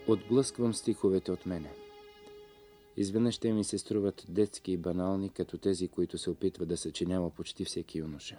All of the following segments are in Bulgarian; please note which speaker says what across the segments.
Speaker 1: Отблъсквам стиховете от мене. Изведнъж те ми се струват детски и банални, като тези, които се опитва да съчинява почти всеки юноша.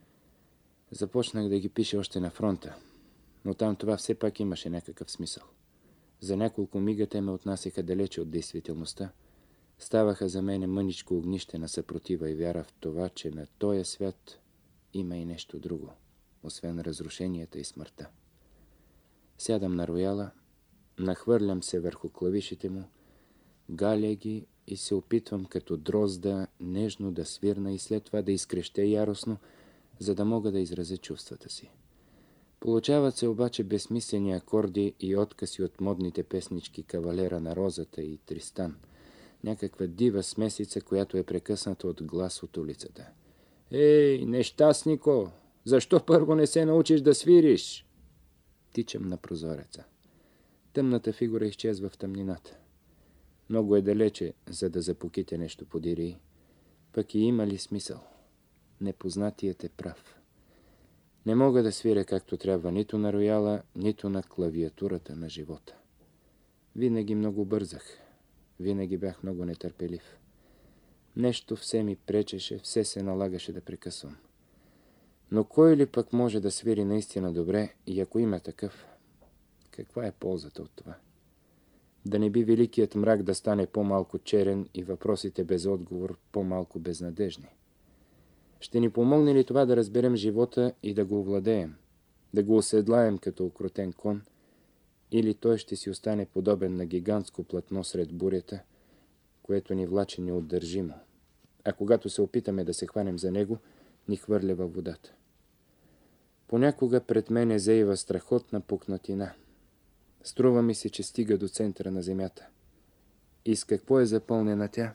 Speaker 1: Започнах да ги пиша още на фронта, но там това все пак имаше някакъв смисъл. За няколко мига те ме отнасяха далече от действителността, ставаха за мене мъничко огнище на съпротива и вяра в това, че на този свят има и нещо друго, освен разрушенията и смъртта. Сядам на рояла, нахвърлям се върху клавишите му, галя ги и се опитвам като дрозда нежно да свирна и след това да изкрещя яростно, за да мога да изразя чувствата си. Получават се обаче безсмислени акорди и откъси от модните песнички Кавалера на розата и Тристан. Някаква дива смесица, която е прекъсната от глас от улицата. Ей, нещастнико! Защо първо не се научиш да свириш? Тичам на прозореца. Тъмната фигура изчезва в тъмнината. Много е далече, за да запоките нещо подири. Пък и има ли смисъл? Непознатият е прав. Не мога да свиря както трябва нито на рояла, нито на клавиатурата на живота. Винаги много бързах. Винаги бях много нетърпелив. Нещо все ми пречеше, все се налагаше да прекъсвам. Но кой ли пък може да свири наистина добре и ако има такъв, каква е ползата от това? Да не би великият мрак да стане по-малко черен и въпросите без отговор по-малко безнадежни? Ще ни помогне ли това да разберем живота и да го овладеем, да го оседлаем като укротен кон, или той ще си остане подобен на гигантско платно сред бурята, което ни влачи неудържимо, а когато се опитаме да се хванем за него, ни хвърля във водата. Понякога пред мене зеева страхотна пукнатина. Струва ми се, че стига до центъра на земята. И с какво е запълнена тя?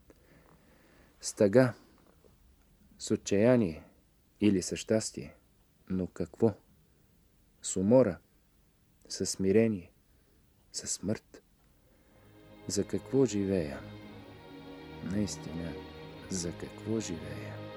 Speaker 1: С тъга, с отчаяние или с щастие. Но какво? С умора, с смирение, с смърт. За какво живея? Наистина, за какво живея?